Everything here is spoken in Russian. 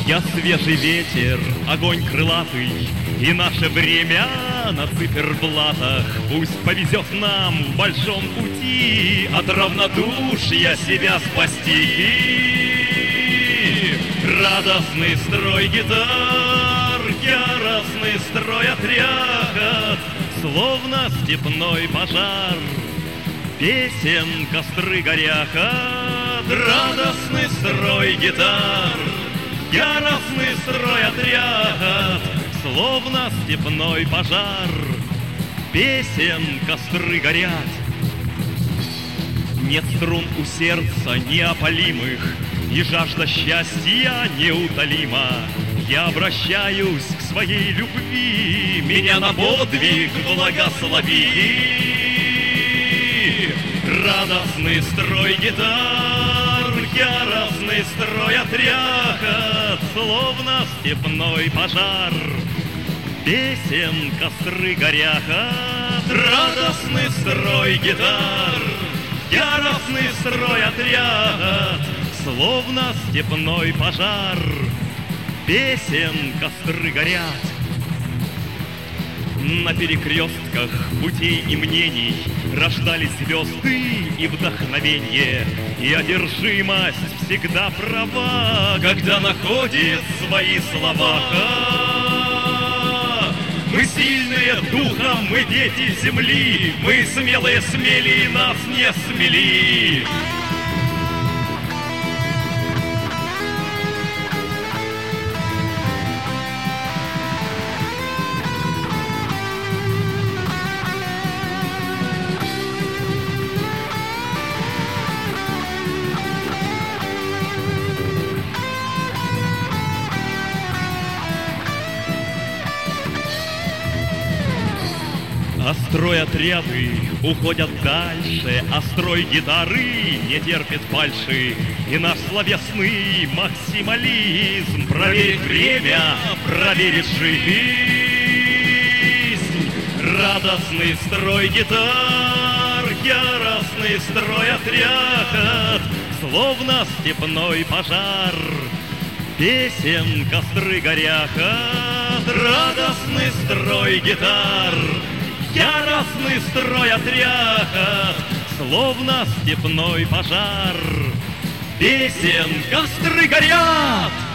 Я свежий ветер, огонь крылатый, и наше время на циферблатах. Пусть повезет нам в большом пути от равнодушия себя спасти. Радостный строй гитар, яростный строй отряд, словно степной пожар, песен костры горят. Радостный строй гитар, яростный строй отряд, словно степной пожар, песен костры горят. Нет струн у сердца неопалимых, и жажда счастья неутолима. Я обращаюсь к своей любви, меня на подвиг благослови. Радостный строй гитар, яростный строй отряд, словно степной пожар, песен костры горят. Радостный строй гитар, яростный строй отряд, словно степной пожар, песен костры горят. На перекрестках путей и мнений рождались звезды и вдохновение, и одержимость всегда права, когда находит свои слова. Мы сильные духом, мы дети земли, мы смелые смели, нас не смели. А строй отряды уходят дальше, а строй гитары не терпит фальши. И наш словесный максимализм проверит время, проверит жизнь. Радостный строй гитар, яростный строй отряд, словно степной пожар, песен костры горят. Радостный строй гитар, яростный строй отряд, словно степной пожар, песен костры горят.